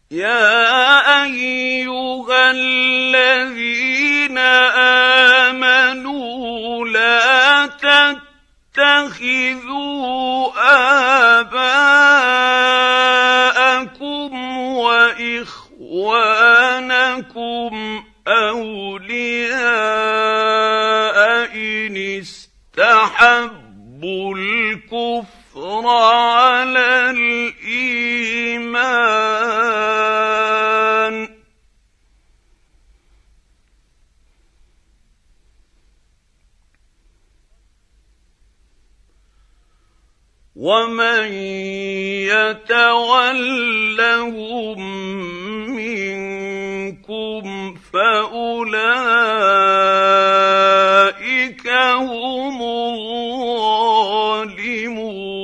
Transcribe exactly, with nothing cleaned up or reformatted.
يَا أَيُّهَا الَّذِينَ آمَنُوا لَا تَتَّخِذُوا آبَاءَكُمْ وَإِخْوَانَكُمْ أَوْلِيَاءَ إِنِ اسْتَحَبُّوا الْكُفْرَ عَلَى الْإِيمَانِ ۚ وَمَن يَتَوَلَّهُم مِّنكُمْ فَأُولَٰئِكَ هُمُ الظَّالِمُونَ